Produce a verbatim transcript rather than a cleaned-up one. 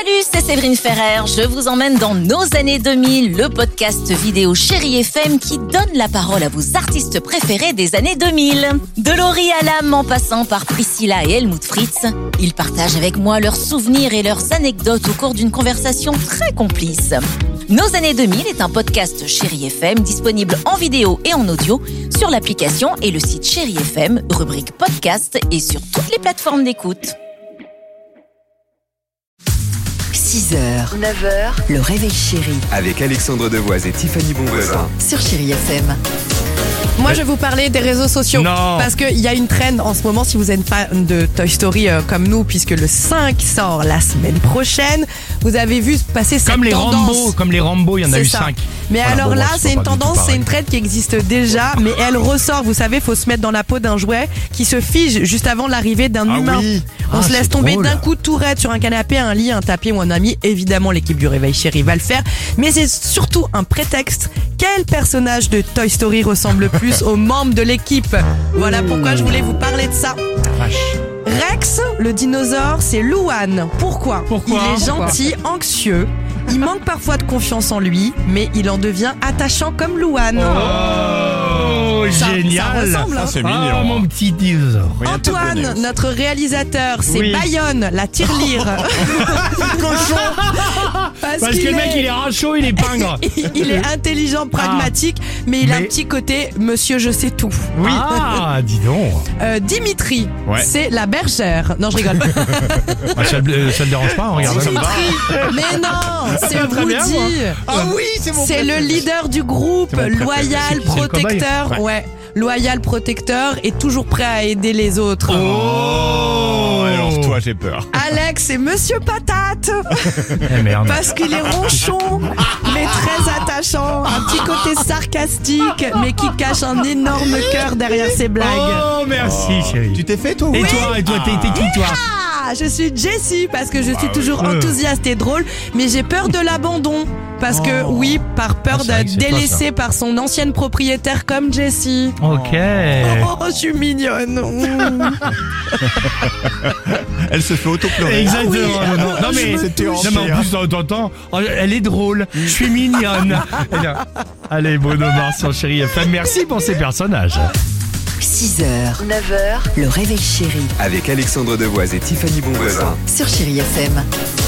Salut, c'est Séverine Ferrer. Je vous emmène dans nos années deux mille, le podcast vidéo Chérie F M qui donne la parole à vos artistes préférés des années deux mille. De Laurie Hallam en passant par Priscilla et Helmut Fritz, ils partagent avec moi leurs souvenirs et leurs anecdotes au cours d'une conversation très complice. Nos années deux mille est un podcast Chérie F M disponible en vidéo et en audio sur l'application et le site Chérie F M, rubrique podcast et sur toutes les plateformes d'écoute. six heures, neuf heures, le réveil chéri. Avec Alexandre Devoise et Tiffany Bonvoisin. Sur Chérie F M. Moi, je vais vous parler des réseaux sociaux. Non. Parce qu'il y a une trend en ce moment, si vous êtes fan de Toy Story euh, comme nous, puisque le cinq sort la semaine prochaine. Vous avez vu passer cette Comme les tendance. Rambo, comme les Rambo, il y en a C'est eu ça. cinq. Mais Voilà, alors bon, là, moi, c'est pas une du tout tendance, c'est pareil. une trend qui existe déjà, mais elle ressort. Vous savez, faut se mettre dans la peau d'un jouet qui se fige juste avant l'arrivée d'un Ah humain. oui. On Ah, se laisse c'est tomber drôle. d'un coup de tourette sur un canapé, un lit, un tapis ou un ami. Évidemment, l'équipe du Réveil Chéri va le faire. Mais c'est surtout un prétexte. Quel personnage de Toy Story ressemble le plus aux membres de l'équipe? Voilà pourquoi je voulais vous parler de ça. Vache. Rex, le dinosaure, c'est Louane. Pourquoi? Pourquoi Il est gentil, anxieux. Il manque parfois de confiance en lui, mais il en devient attachant comme Louane. Oh, Ça- génial. ça ressemble, hein. c'est mignon. Oh, mon petit dinosaure. Antoine, notre réalisateur, c'est Oui. Bayonne, la tirelire. Parce, Parce que qu'il le mec, est- il est rinchot, il est pingre. il est intelligent, pragmatique, mais il a un Mais- petit côté monsieur je sais tout. Oui. Ah, dis donc. Euh, Dimitri, Ouais. c'est la bergère. Non, je rigole. Ah, ça, le- ça le dérange pas, on regarde. Dimitri, mais non, c'est va très bien, Woody. moi. Ah oui, c'est mon C'est le leader du groupe, C'est mon préféré. loyal, C'est qui, c'est le protecteur. cobaye Ouais. Loyal, protecteur et toujours prêt à aider les autres. Oh, alors toi, j'ai peur. Alex, c'est Monsieur Patate. Eh merde. Parce qu'il est ronchon, mais très attachant. Un petit côté sarcastique, mais qui cache un énorme cœur derrière ses blagues. Oh, merci, chérie. Tu t'es fait, toi? Et toi, et toi, t'es t'es qui, toi? Ah, je suis Jessie parce que je suis toujours ouais. enthousiaste et drôle, mais j'ai peur de l'abandon. Parce que, Oh. oui, par peur Ah, c'est vrai que d'être c'est toi, délaissée par son ancienne propriétaire comme Jessie. Ok. Oh, je suis mignonne. Mmh. Elle se fait auto-pleurer. Exactement. Ah oui. non, non, Je mais, me C'était non, mais en plus, t'entends, oh, elle est drôle. Je suis mignonne. Et là, allez, Bruno Mars sur Chérie F M. Merci pour ces personnages. six heures, neuf heures, le réveil chéri. Avec Alexandre Devoise et Tiffany Bonvoisin. Sur Chérie F M.